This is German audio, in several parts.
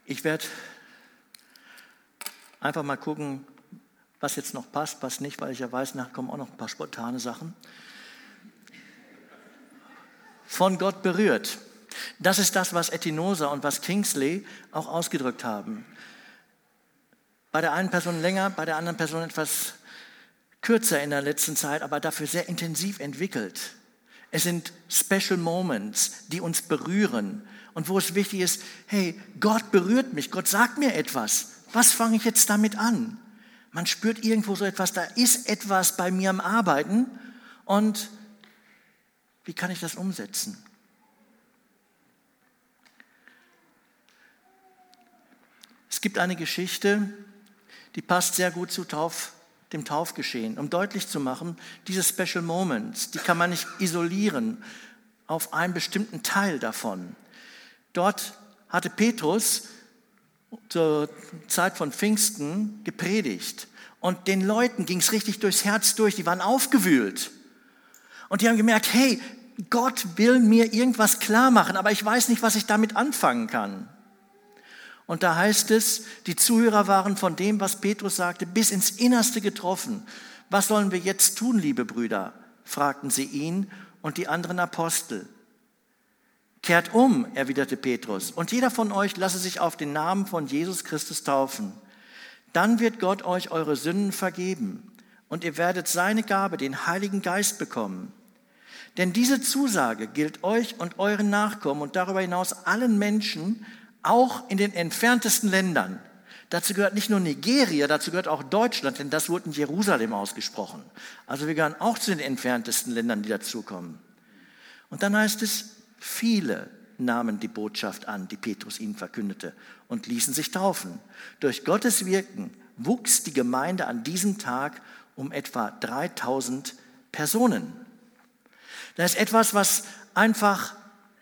Ich werde einfach mal gucken, was jetzt noch passt, was nicht, weil ich ja weiß, nachher kommen auch noch ein paar spontane Sachen. Von Gott berührt. Das ist das, was Etinosa und was Kingsley auch ausgedrückt haben. Bei der einen Person länger, bei der anderen Person etwas kürzer in der letzten Zeit, aber dafür sehr intensiv entwickelt. Es sind Special Moments, die uns berühren und wo es wichtig ist, hey, Gott berührt mich, Gott sagt mir etwas. Was fange ich jetzt damit an? Man spürt irgendwo so etwas, da ist etwas bei mir am Arbeiten und wie kann ich das umsetzen? Es gibt eine Geschichte, die passt sehr gut zu dem Taufgeschehen, um deutlich zu machen, diese Special Moments, die kann man nicht isolieren auf einen bestimmten Teil davon. Dort hatte Petrus zur Zeit von Pfingsten gepredigt und den Leuten ging es richtig durchs Herz durch, die waren aufgewühlt und die haben gemerkt, hey, Gott will mir irgendwas klar machen, aber ich weiß nicht, was ich damit anfangen kann. Und da heißt es, die Zuhörer waren von dem, was Petrus sagte, bis ins Innerste getroffen. Was sollen wir jetzt tun, liebe Brüder? Fragten sie ihn und die anderen Apostel. Kehrt um, erwiderte Petrus, und jeder von euch lasse sich auf den Namen von Jesus Christus taufen. Dann wird Gott euch eure Sünden vergeben und ihr werdet seine Gabe, den Heiligen Geist, bekommen. Denn diese Zusage gilt euch und euren Nachkommen und darüber hinaus allen Menschen, auch in den entferntesten Ländern. Dazu gehört nicht nur Nigeria, dazu gehört auch Deutschland, denn das wurde in Jerusalem ausgesprochen. Also wir gehören auch zu den entferntesten Ländern, die dazukommen. Und dann heißt es, viele nahmen die Botschaft an, die Petrus ihnen verkündete und ließen sich taufen. Durch Gottes Wirken wuchs die Gemeinde an diesem Tag um etwa 3000 Personen. Das ist etwas, was einfach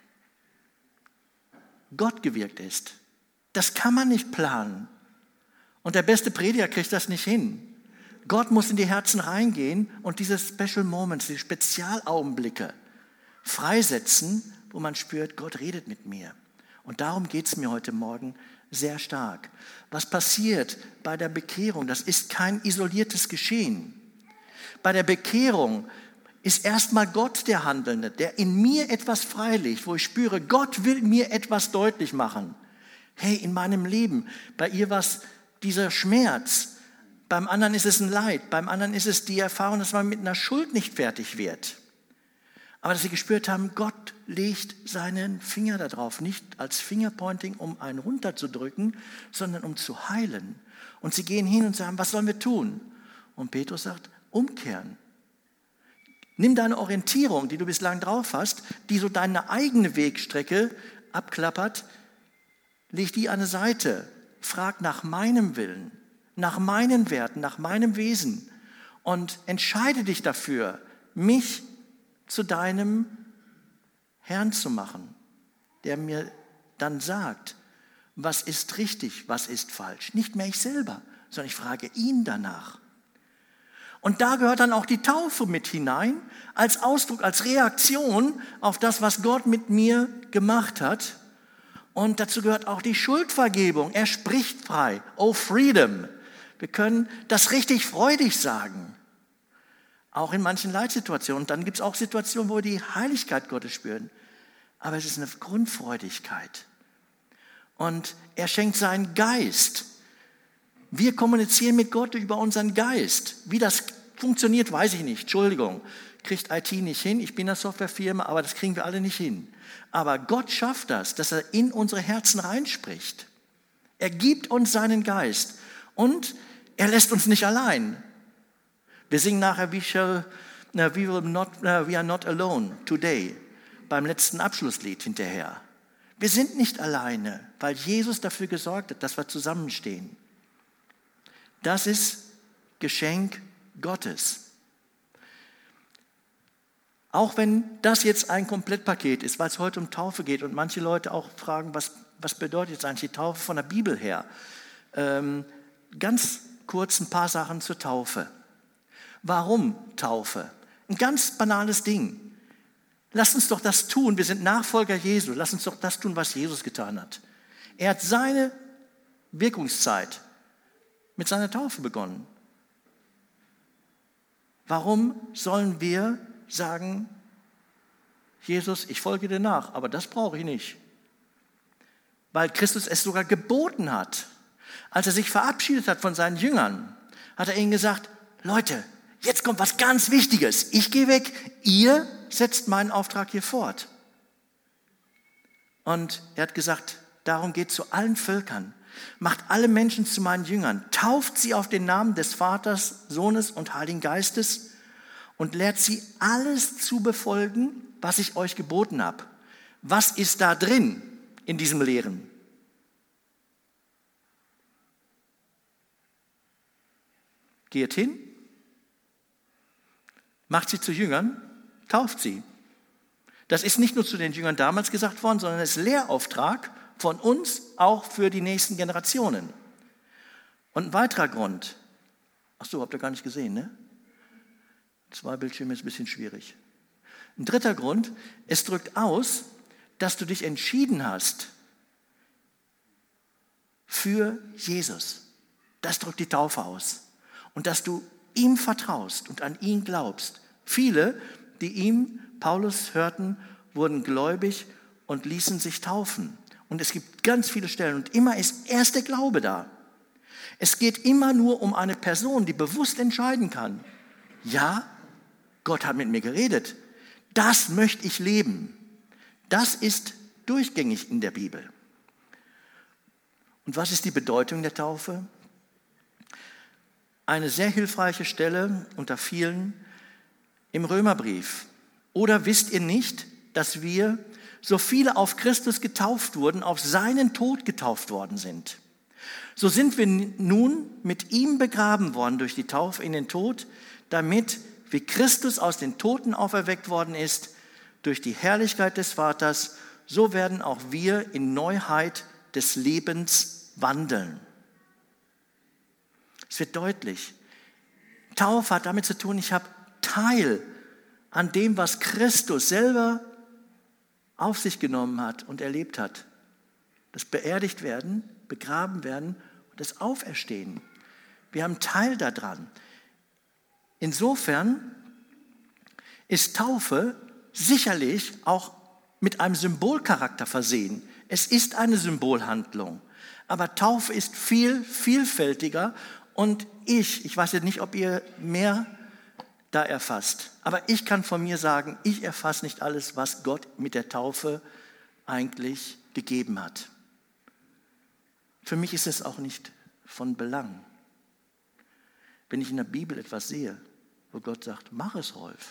Gott gewirkt ist. Das kann man nicht planen. Und der beste Prediger kriegt das nicht hin. Gott muss in die Herzen reingehen und diese Special Moments, die Spezialaugenblicke freisetzen, wo man spürt, Gott redet mit mir. Und darum geht es mir heute Morgen sehr stark. Was passiert bei der Bekehrung? Das ist kein isoliertes Geschehen. Bei der Bekehrung ist erstmal Gott der Handelnde, der in mir etwas freilegt, wo ich spüre, Gott will mir etwas deutlich machen. Hey, in meinem Leben, bei ihr war es dieser Schmerz, beim anderen ist es ein Leid, beim anderen ist es die Erfahrung, dass man mit einer Schuld nicht fertig wird. Aber dass sie gespürt haben, Gott legt seinen Finger da drauf, nicht als Fingerpointing, um einen runterzudrücken, sondern um zu heilen. Und sie gehen hin und sagen, was sollen wir tun? Und Petrus sagt, umkehren. Nimm deine Orientierung, die du bislang drauf hast, die so deine eigene Wegstrecke abklappert, leg die an die Seite. Frag nach meinem Willen, nach meinen Werten, nach meinem Wesen und entscheide dich dafür, mich zu deinem Herrn zu machen, der mir dann sagt, was ist richtig, was ist falsch. Nicht mehr ich selber, sondern ich frage ihn danach. Und da gehört dann auch die Taufe mit hinein, als Ausdruck, als Reaktion auf das, was Gott mit mir gemacht hat. Und dazu gehört auch die Schuldvergebung. Er spricht frei. Oh, Freedom. Wir können das richtig freudig sagen. Auch in manchen Leitsituationen. Und dann gibt es auch Situationen, wo wir die Heiligkeit Gottes spüren. Aber es ist eine Grundfreudigkeit. Und er schenkt seinen Geist. Wir kommunizieren mit Gott über unseren Geist. Wie das funktioniert, weiß ich nicht. Entschuldigung, kriegt IT nicht hin. Ich bin eine Softwarefirma, aber das kriegen wir alle nicht hin. Aber Gott schafft das, dass er in unsere Herzen reinspricht. Er gibt uns seinen Geist und er lässt uns nicht allein. Wir singen nachher, we are not alone today, beim letzten Abschlusslied hinterher. Wir sind nicht alleine, weil Jesus dafür gesorgt hat, dass wir zusammenstehen. Das ist Geschenk Gottes. Auch wenn das jetzt ein Komplettpaket ist, weil es heute um Taufe geht und manche Leute auch fragen, was bedeutet jetzt eigentlich die Taufe von der Bibel her? Ganz kurz ein paar Sachen zur Taufe. Warum Taufe? Ein ganz banales Ding. Lass uns doch das tun, wir sind Nachfolger Jesu, lass uns doch das tun, was Jesus getan hat. Er hat seine Wirkungszeit mit seiner Taufe begonnen. Warum sollen wir sagen, Jesus, ich folge dir nach, aber das brauche ich nicht? Weil Christus es sogar geboten hat. Als er sich verabschiedet hat von seinen Jüngern, hat er ihnen gesagt, Leute, jetzt kommt was ganz Wichtiges. Ich gehe weg, ihr setzt meinen Auftrag hier fort. Und er hat gesagt, darum geht zu allen Völkern. Macht alle Menschen zu meinen Jüngern. Tauft sie auf den Namen des Vaters, Sohnes und Heiligen Geistes und lehrt sie alles zu befolgen, was ich euch geboten habe. Was ist da drin in diesem Lehren? Geht hin, macht sie zu Jüngern, tauft sie. Das ist nicht nur zu den Jüngern damals gesagt worden, sondern es ist Lehrauftrag von uns auch für die nächsten Generationen. Und ein weiterer Grund, ach so, habt ihr gar nicht gesehen, ne? 2 Bildschirme ist ein bisschen schwierig. Ein dritter Grund, es drückt aus, dass du dich entschieden hast für Jesus. Das drückt die Taufe aus. Und dass du ihm vertraust und an ihn glaubst. Viele, die ihm, Paulus, hörten, wurden gläubig und ließen sich taufen. Und es gibt ganz viele Stellen und immer ist erst der Glaube da. Es geht immer nur um eine Person, die bewusst entscheiden kann. Ja, Gott hat mit mir geredet. Das möchte ich leben. Das ist durchgängig in der Bibel. Und was ist die Bedeutung der Taufe? Eine sehr hilfreiche Stelle unter vielen im Römerbrief. Oder wisst ihr nicht, dass wir, so viele auf Christus getauft wurden, auf seinen Tod getauft worden sind? So sind wir nun mit ihm begraben worden durch die Taufe in den Tod, damit, wie Christus aus den Toten auferweckt worden ist, durch die Herrlichkeit des Vaters, so werden auch wir in Neuheit des Lebens wandeln. Es wird deutlich. Taufe hat damit zu tun, ich habe Teil an dem, was Christus selber auf sich genommen hat und erlebt hat. Das beerdigt werden, begraben werden und das Auferstehen. Wir haben Teil daran. Insofern ist Taufe sicherlich auch mit einem Symbolcharakter versehen. Es ist eine Symbolhandlung. Aber Taufe ist viel vielfältiger und ich weiß jetzt nicht, ob ihr mehr da erfasst, aber ich kann von mir sagen, ich erfasse nicht alles, was Gott mit der Taufe eigentlich gegeben hat. Für mich ist es auch nicht von Belang. Wenn ich in der Bibel etwas sehe, wo Gott sagt, mach es, Rolf,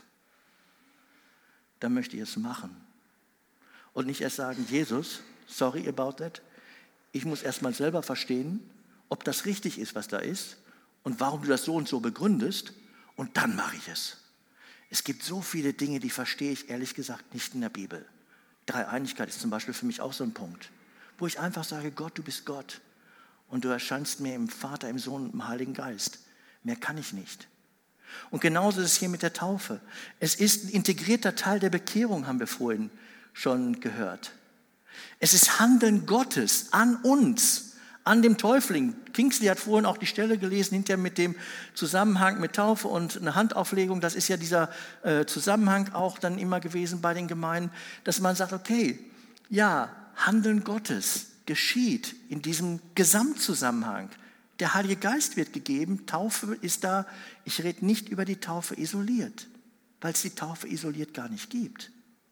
dann möchte ich es machen. Und nicht erst sagen, Jesus, sorry about that, ich muss erst mal selber verstehen, ob das richtig ist, was da ist und warum du das so und so begründest und dann mache ich es. Es gibt so viele Dinge, die verstehe ich ehrlich gesagt nicht in der Bibel. Dreieinigkeit ist zum Beispiel für mich auch so ein Punkt, wo ich einfach sage, Gott, du bist Gott und du erscheinst mir im Vater, im Sohn und im Heiligen Geist. Mehr kann ich nicht. Und genauso ist es hier mit der Taufe. Es ist ein integrierter Teil der Bekehrung, haben wir vorhin schon gehört. Es ist Handeln Gottes an uns, an dem Täufling. Kingsley hat vorhin auch die Stelle gelesen, hinterher mit dem Zusammenhang mit Taufe und eine Handauflegung. Das ist ja dieser Zusammenhang auch dann immer gewesen bei den Gemeinden, dass man sagt, okay, ja, Handeln Gottes geschieht in diesem Gesamtzusammenhang. Der Heilige Geist wird gegeben, Taufe ist da. Ich rede nicht über die Taufe isoliert, weil es die Taufe isoliert gar nicht gibt.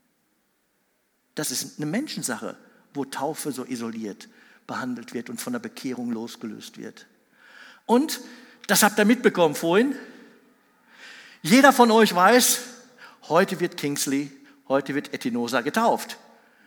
Das ist eine Menschensache, wo Taufe so isoliert behandelt wird und von der Bekehrung losgelöst wird. Und, das habt ihr mitbekommen vorhin, jeder von euch weiß, heute wird Kingsley, heute wird Etinosa getauft.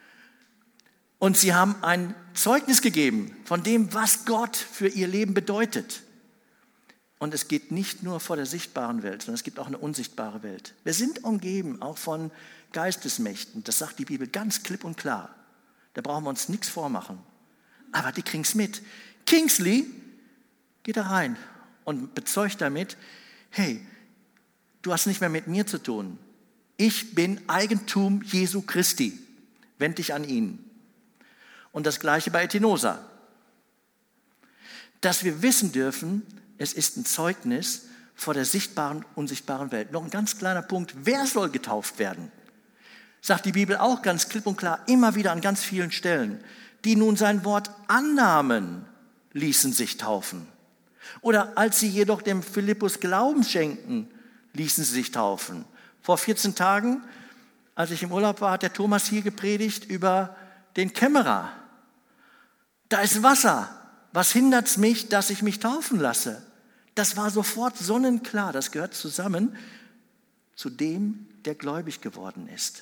Und sie haben ein Zeugnis gegeben von dem, was Gott für ihr Leben bedeutet. Und es geht nicht nur vor der sichtbaren Welt, sondern es gibt auch eine unsichtbare Welt. Wir sind umgeben auch von Geistesmächten. Das sagt die Bibel ganz klipp und klar. Da brauchen wir uns nichts vormachen. Aber die kriegen es mit. Kingsley geht da rein und bezeugt damit, hey, du hast nicht mehr mit mir zu tun. Ich bin Eigentum Jesu Christi. Wend dich an ihn. Und das Gleiche bei Etinosa. dass wir wissen dürfen, es ist ein Zeugnis vor der sichtbaren, unsichtbaren Welt. Noch ein ganz kleiner Punkt, wer soll getauft werden? Sagt die Bibel auch ganz klipp und klar, immer wieder an ganz vielen Stellen. Die nun sein Wort annahmen, ließen sich taufen. Oder als sie jedoch dem Philippus Glauben schenkten, ließen sie sich taufen. Vor 14 Tagen, als ich im Urlaub war, hat der Thomas hier gepredigt über den Kämmerer. Da ist Wasser. Was hindert es mich, dass ich mich taufen lasse? Das war sofort sonnenklar. Das gehört zusammen zu dem, der gläubig geworden ist.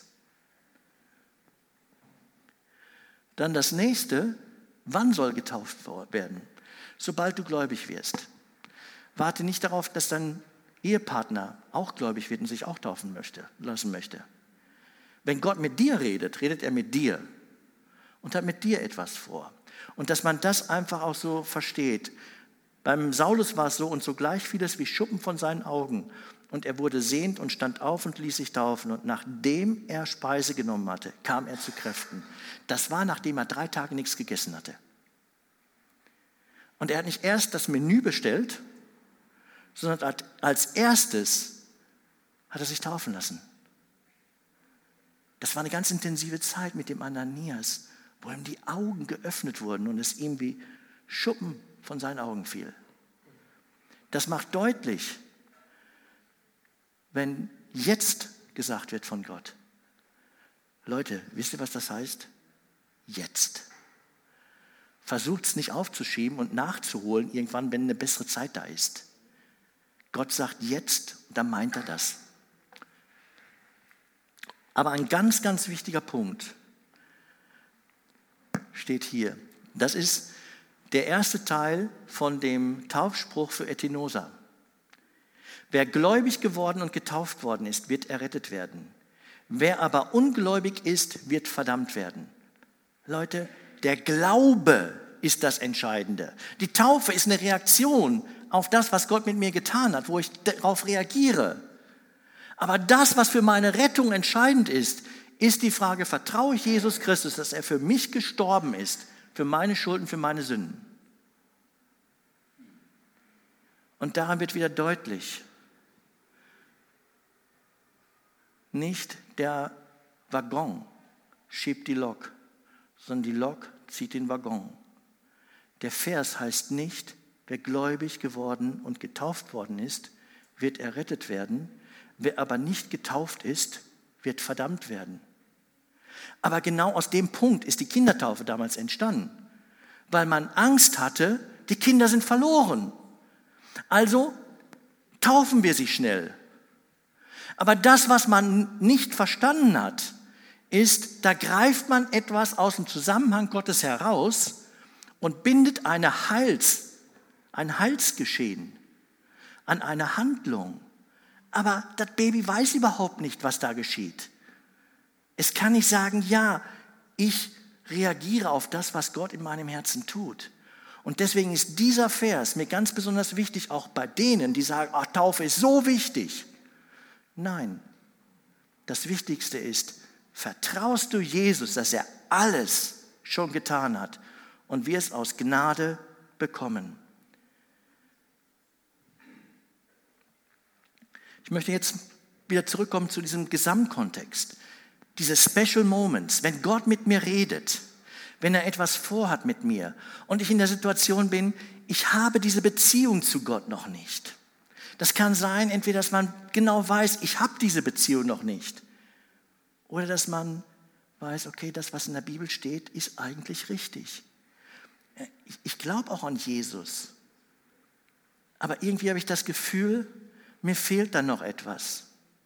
Dann das nächste, wann soll getauft werden? Sobald du gläubig wirst. Warte nicht darauf, dass dein Ehepartner auch gläubig wird und sich auch taufen lassen möchte. Wenn Gott mit dir redet, redet er mit dir und hat mit dir etwas vor. Und dass man das einfach auch so versteht. Beim Saulus war es so, und sogleich fiel es wie Schuppen von seinen Augen. Und er wurde sehend und stand auf und ließ sich taufen. Und nachdem er Speise genommen hatte, kam er zu Kräften. Das war, nachdem er 3 Tage nichts gegessen hatte. Und er hat nicht erst das Menü bestellt, sondern als erstes hat er sich taufen lassen. Das war eine ganz intensive Zeit mit dem Ananias, wo ihm die Augen geöffnet wurden und es ihm wie Schuppen von seinen Augen fiel. Das macht deutlich, wenn jetzt gesagt wird von Gott, Leute, wisst ihr, was das heißt? Jetzt. Versucht es nicht aufzuschieben und nachzuholen, irgendwann, wenn eine bessere Zeit da ist. Gott sagt jetzt, dann meint er das. Aber ein ganz, ganz wichtiger Punkt steht hier. Das ist der erste Teil von dem Taufspruch für Etinosa. Wer gläubig geworden und getauft worden ist, wird errettet werden. Wer aber ungläubig ist, wird verdammt werden. Leute, der Glaube ist das Entscheidende. Die Taufe ist eine Reaktion auf das, was Gott mit mir getan hat, wo ich darauf reagiere. Aber das, was für meine Rettung entscheidend ist die Frage, vertraue ich Jesus Christus, dass er für mich gestorben ist, für meine Schulden, für meine Sünden. Und daran wird wieder deutlich, nicht der Waggon schiebt die Lok, sondern die Lok zieht den Waggon. Der Vers heißt nicht, wer gläubig geworden und getauft worden ist, wird errettet werden. Wer aber nicht getauft ist, wird verdammt werden. Aber genau aus dem Punkt ist die Kindertaufe damals entstanden, weil man Angst hatte, die Kinder sind verloren. Also taufen wir sie schnell. Aber das, was man nicht verstanden hat, ist, da greift man etwas aus dem Zusammenhang Gottes heraus und bindet ein Heilsgeschehen an eine Handlung. Aber das Baby weiß überhaupt nicht, was da geschieht. Es kann nicht sagen, ja, ich reagiere auf das, was Gott in meinem Herzen tut. Und deswegen ist dieser Vers mir ganz besonders wichtig, auch bei denen, die sagen, ach, Taufe ist so wichtig. Nein, das Wichtigste ist, vertraust du Jesus, dass er alles schon getan hat und wirst aus Gnade bekommen. Ich möchte jetzt wieder zurückkommen zu diesem Gesamtkontext. Diese Special Moments, wenn Gott mit mir redet, wenn er etwas vorhat mit mir und ich in der Situation bin, ich habe diese Beziehung zu Gott noch nicht. Das kann sein, entweder, dass man genau weiß, ich habe diese Beziehung noch nicht. Oder dass man weiß, okay, das, was in der Bibel steht, ist eigentlich richtig. Ich glaube auch an Jesus. Aber irgendwie habe ich das Gefühl, mir fehlt da noch etwas.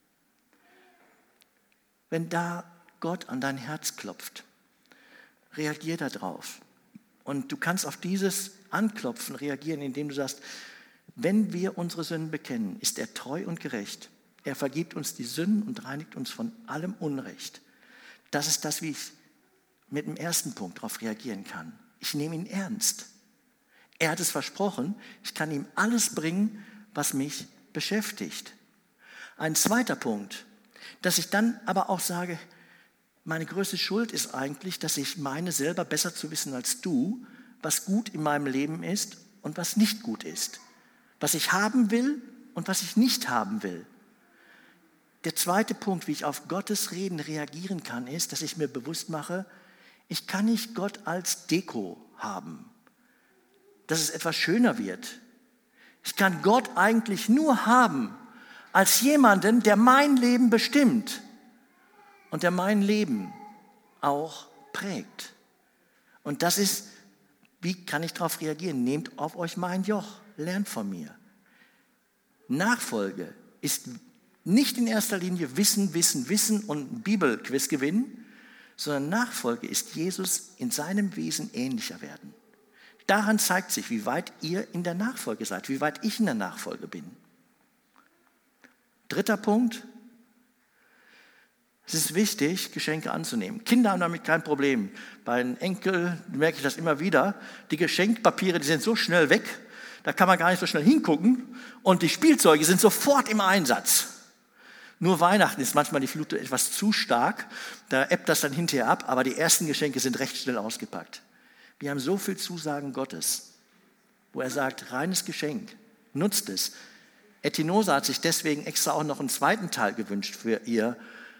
Wenn da Gott an dein Herz klopft, reagier darauf. Und du kannst auf dieses Anklopfen reagieren, indem du sagst, wenn wir unsere Sünden bekennen, ist er treu und gerecht. Er vergibt uns die Sünden und reinigt uns von allem Unrecht. Das ist das, wie ich mit dem ersten Punkt darauf reagieren kann. Ich nehme ihn ernst. Er hat es versprochen, ich kann ihm alles bringen, was mich beschäftigt. Ein zweiter Punkt, dass ich dann aber auch sage, meine größte Schuld ist eigentlich, dass ich meine selber besser zu wissen als du, was gut in meinem Leben ist und was nicht gut ist. Was ich haben will und was ich nicht haben will. Der zweite Punkt, wie ich auf Gottes Reden reagieren kann, ist, dass ich mir bewusst mache, ich kann nicht Gott als Deko haben, dass es etwas schöner wird. Ich kann Gott eigentlich nur haben als jemanden, der mein Leben bestimmt und der mein Leben auch prägt. Und das ist, wie kann ich darauf reagieren? Nehmt auf euch mein Joch, lernt von mir. Nachfolge ist nicht in erster Linie Wissen und ein Bibelquiz gewinnen, sondern Nachfolge ist Jesus in seinem Wesen ähnlicher werden. Daran zeigt sich, wie weit ihr in der Nachfolge seid, wie weit ich in der Nachfolge bin. Dritter Punkt. Es ist wichtig, Geschenke anzunehmen. Kinder haben damit kein Problem. Bei den Enkeln merke ich das immer wieder. Die Geschenkpapiere, die sind so schnell weg, da kann man gar nicht so schnell hingucken. Und die Spielzeuge sind sofort im Einsatz. Nur Weihnachten ist manchmal die Flut etwas zu stark. Da ebbt das dann hinterher ab, aber die ersten Geschenke sind recht schnell ausgepackt. Wir haben so viel Zusagen Gottes, wo er sagt, reines Geschenk, nutzt es. Etinosa hat sich deswegen extra auch noch einen zweiten Teil gewünscht für ihren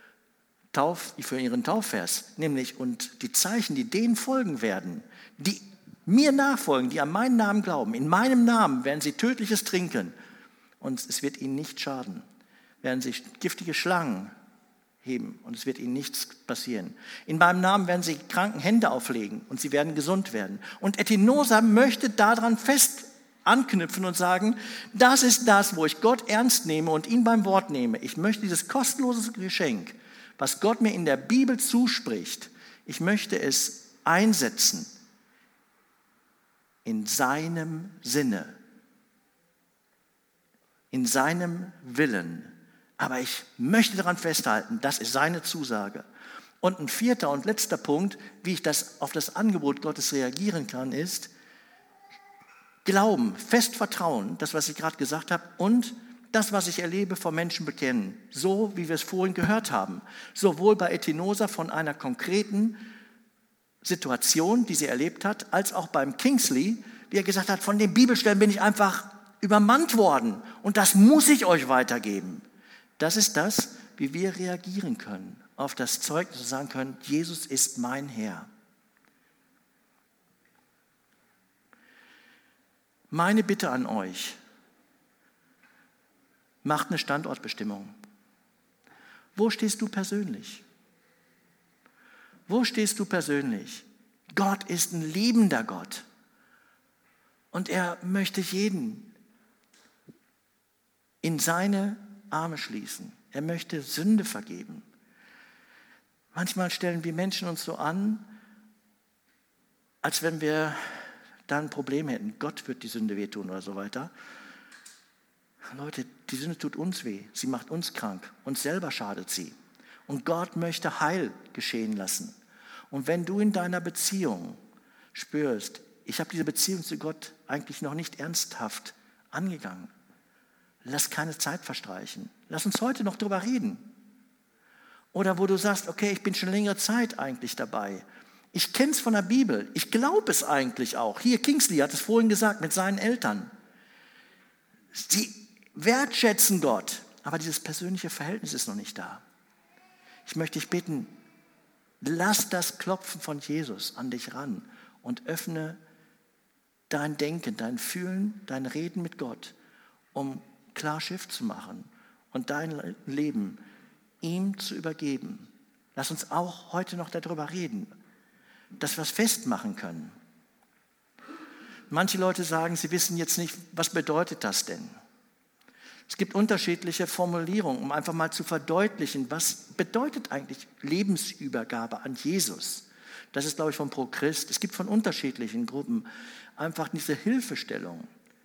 Taufvers, nämlich und die Zeichen, die denen folgen werden, die mir nachfolgen, die an meinen Namen glauben, in meinem Namen werden sie Tödliches trinken und es wird ihnen nicht schaden, werden sie giftige Schlangen heben und es wird ihnen nichts passieren. In meinem Namen werden sie kranken Hände auflegen und sie werden gesund werden. Und Etinosa möchte daran fest anknüpfen und sagen, das ist das, wo ich Gott ernst nehme und ihn beim Wort nehme. Ich möchte dieses kostenlose Geschenk, was Gott mir in der Bibel zuspricht, ich möchte es einsetzen in seinem Sinne, in seinem Willen. Aber ich möchte daran festhalten, das ist seine Zusage. Und ein vierter und letzter Punkt, wie ich auf das Angebot Gottes reagieren kann, ist Glauben, fest vertrauen, das, was ich gerade gesagt habe, und das, was ich erlebe, vor Menschen bekennen. So, wie wir es vorhin gehört haben. Sowohl bei Etinosa von einer konkreten Situation, die sie erlebt hat, als auch beim Kingsley, wie er gesagt hat, von den Bibelstellen bin ich einfach übermannt worden. Und das muss ich euch weitergeben. Das ist das, wie wir reagieren können auf das Zeugnis und sagen können, Jesus ist mein Herr. Meine Bitte an euch, macht eine Standortbestimmung. Wo stehst du persönlich? Wo stehst du persönlich? Gott ist ein liebender Gott und er möchte jeden in seine Arme schließen. Er möchte Sünde vergeben. Manchmal stellen wir Menschen uns so an, als wenn wir da ein Problem hätten. Gott wird die Sünde wehtun oder so weiter. Leute, die Sünde tut uns weh. Sie macht uns krank. Uns selber schadet sie. Und Gott möchte Heil geschehen lassen. Und wenn du in deiner Beziehung spürst, ich habe diese Beziehung zu Gott eigentlich noch nicht ernsthaft angegangen, lass keine Zeit verstreichen. Lass uns heute noch drüber reden. Oder wo du sagst, okay, ich bin schon längere Zeit eigentlich dabei. Ich kenne es von der Bibel. Ich glaube es eigentlich auch. Hier, Kingsley hat es vorhin gesagt mit seinen Eltern. Sie wertschätzen Gott, aber dieses persönliche Verhältnis ist noch nicht da. Ich möchte dich bitten, lass das Klopfen von Jesus an dich ran und öffne dein Denken, dein Fühlen, dein Reden mit Gott, um klar Schiff zu machen und dein Leben ihm zu übergeben. Lass uns auch heute noch darüber reden, dass wir es festmachen können. Manche Leute sagen, sie wissen jetzt nicht, was bedeutet das denn? Es gibt unterschiedliche Formulierungen, um einfach mal zu verdeutlichen, was bedeutet eigentlich Lebensübergabe an Jesus. Das ist, glaube ich, von Pro Christ. Es gibt von unterschiedlichen Gruppen einfach diese Hilfestellung.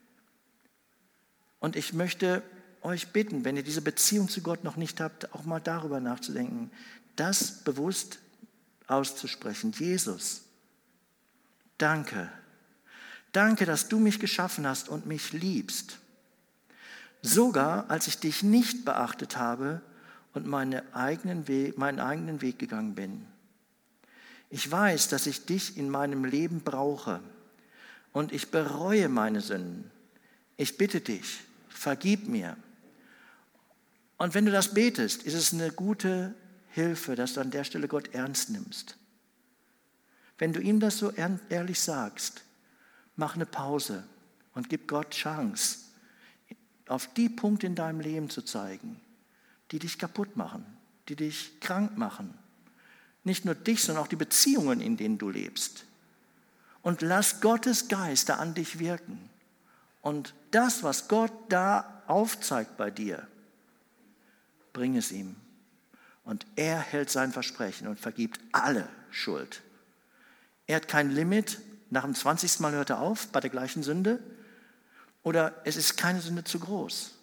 Und ich möchte euch bitten, wenn ihr diese Beziehung zu Gott noch nicht habt, auch mal darüber nachzudenken, das bewusst auszusprechen. Jesus, danke. Danke, dass du mich geschaffen hast und mich liebst. Sogar als ich dich nicht beachtet habe und meinen eigenen Weg gegangen bin. Ich weiß, dass ich dich in meinem Leben brauche und ich bereue meine Sünden. Ich bitte dich, vergib mir. Und wenn du das betest, ist es eine gute Hilfe, dass du an der Stelle Gott ernst nimmst. Wenn du ihm das so ehrlich sagst, mach eine Pause und gib Gott Chance, auf die Punkte in deinem Leben zu zeigen, die dich kaputt machen, die dich krank machen. Nicht nur dich, sondern auch die Beziehungen, in denen du lebst. Und lass Gottes Geist da an dich wirken. Und das, was Gott da aufzeigt bei dir, bring es ihm. Und er hält sein Versprechen und vergibt alle Schuld. Er hat kein Limit. Nach dem 20. Mal hört er auf bei der gleichen Sünde. Oder es ist keine Sünde zu groß.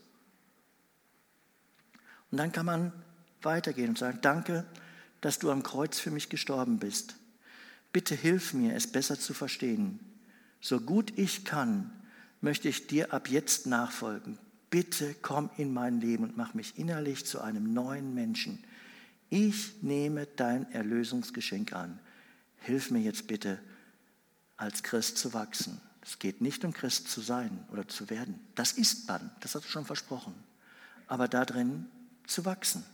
Und dann kann man weitergehen und sagen, danke, dass du am Kreuz für mich gestorben bist. Bitte hilf mir, es besser zu verstehen. So gut ich kann, möchte ich dir ab jetzt nachfolgen. Bitte komm in mein Leben und mach mich innerlich zu einem neuen Menschen. Ich nehme dein Erlösungsgeschenk an. Hilf mir jetzt bitte, als Christ zu wachsen. Es geht nicht um Christ zu sein oder zu werden. Das ist man, das hast du schon versprochen. Aber darin zu wachsen.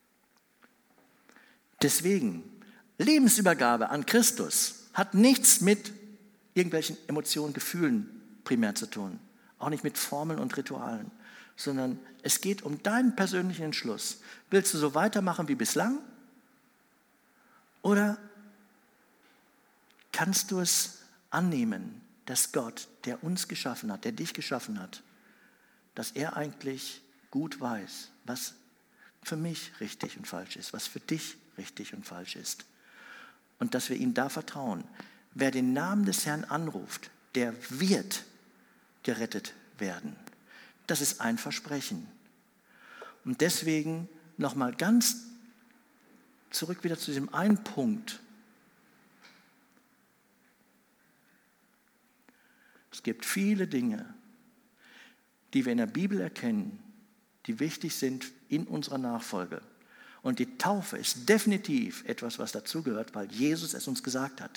Deswegen, Lebensübergabe an Christus hat nichts mit irgendwelchen Emotionen, Gefühlen primär zu tun. Auch nicht mit Formeln und Ritualen. Sondern es geht um deinen persönlichen Entschluss. Willst du so weitermachen wie bislang? Oder kannst du es annehmen, dass Gott, der uns geschaffen hat, der dich geschaffen hat, dass er eigentlich gut weiß, was für mich richtig und falsch ist, was für dich richtig und falsch ist. Und dass wir ihm da vertrauen. Wer den Namen des Herrn anruft, der wird gerettet werden. Das ist ein Versprechen. Und deswegen nochmal ganz zurück wieder zu diesem einen Punkt. Es gibt viele Dinge, die wir in der Bibel erkennen, die wichtig sind in unserer Nachfolge. Und die Taufe ist definitiv etwas, was dazugehört, weil Jesus es uns gesagt hat.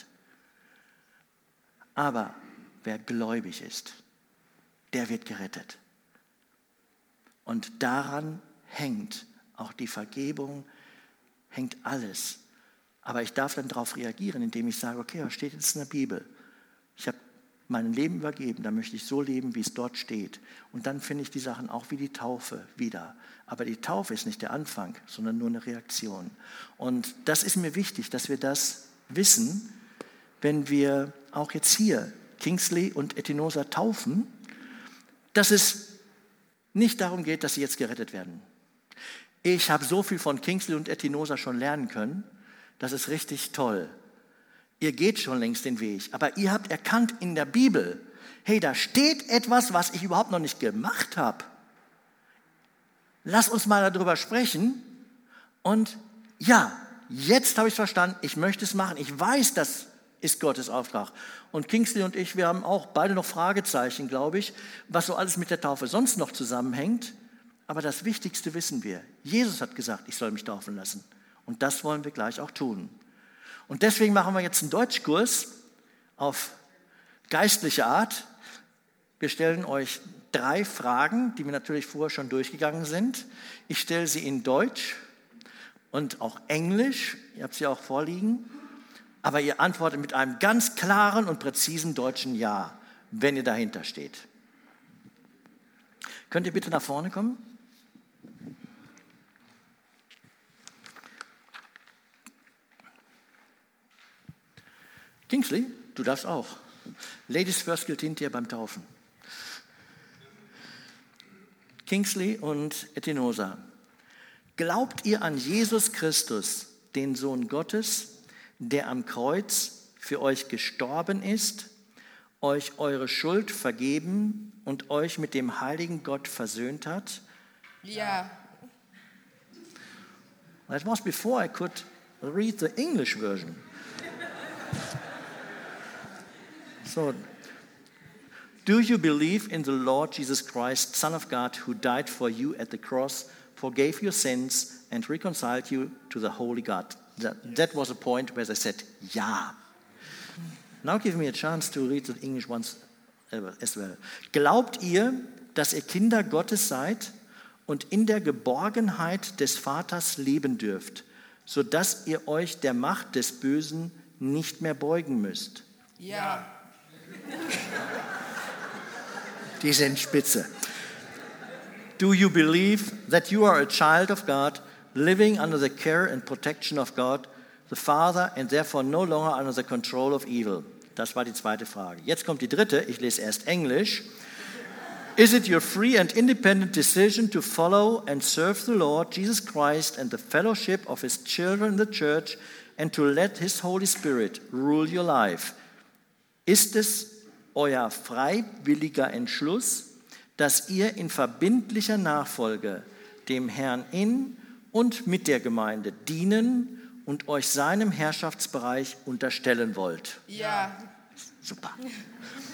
Aber wer gläubig ist, der wird gerettet. Und daran hängt auch die Vergebung, hängt alles. Aber ich darf dann darauf reagieren, indem ich sage, okay, was steht jetzt in der Bibel? Ich habe mein Leben übergeben, dann möchte ich so leben, wie es dort steht. Und dann finde ich die Sachen auch wie die Taufe wieder. Aber die Taufe ist nicht der Anfang, sondern nur eine Reaktion. Und das ist mir wichtig, dass wir das wissen, wenn wir auch jetzt hier Kingsley und Etinosa taufen, dass es nicht darum geht, dass sie jetzt gerettet werden. Ich habe so viel von Kingsley und Etinosa schon lernen können, das ist richtig toll. Ihr geht schon längst den Weg, aber ihr habt erkannt in der Bibel, hey, da steht etwas, was ich überhaupt noch nicht gemacht habe. Lass uns mal darüber sprechen und ja, jetzt habe ich es verstanden, ich möchte es machen, ich weiß, das ist Gottes Auftrag. Und Kingsley und ich, wir haben auch beide noch Fragezeichen, glaube ich, was so alles mit der Taufe sonst noch zusammenhängt. Aber das Wichtigste wissen wir. Jesus hat gesagt, ich soll mich taufen lassen. Und das wollen wir gleich auch tun. Und deswegen machen wir jetzt einen Deutschkurs auf geistliche Art. Wir stellen euch 3 Fragen, die wir natürlich vorher schon durchgegangen sind. Ich stelle sie in Deutsch und auch Englisch. Ihr habt sie auch vorliegen. Aber ihr antwortet mit einem ganz klaren und präzisen deutschen Ja, wenn ihr dahinter steht. Könnt ihr bitte nach vorne kommen? Kingsley, du darfst auch. Ladies first gilt hinterher beim Taufen. Kingsley und Etinosa, glaubt ihr an Jesus Christus, den Sohn Gottes, der am Kreuz für euch gestorben ist, euch eure Schuld vergeben und euch mit dem heiligen Gott versöhnt hat? Ja. That was before I could read the English version. So, do you believe in the Lord Jesus Christ, Son of God, who died for you at the cross, forgave your sins, and reconciled you to the holy God? That was a point where they said, yeah. Now give me a chance to read the English once Glaubt ihr, dass ihr Kinder Gottes seid und in der Geborgenheit des Vaters leben dürft, sodass ihr euch der Macht des Bösen nicht mehr beugen müsst? Ja. Die sind spitze. Do you believe that you are a child of God, living under the care and protection of God, the Father, and therefore no longer under the control of evil? Das war die zweite Frage. Jetzt kommt die dritte. Ich lese erst Englisch. Is it your free and independent decision to follow and serve the Lord Jesus Christ and the fellowship of his children in the church and to let his Holy Spirit rule your life? Ist es euer freiwilliger Entschluss, dass ihr in verbindlicher Nachfolge dem Herrn in und mit der Gemeinde dienen und euch seinem Herrschaftsbereich unterstellen wollt? Ja. Super.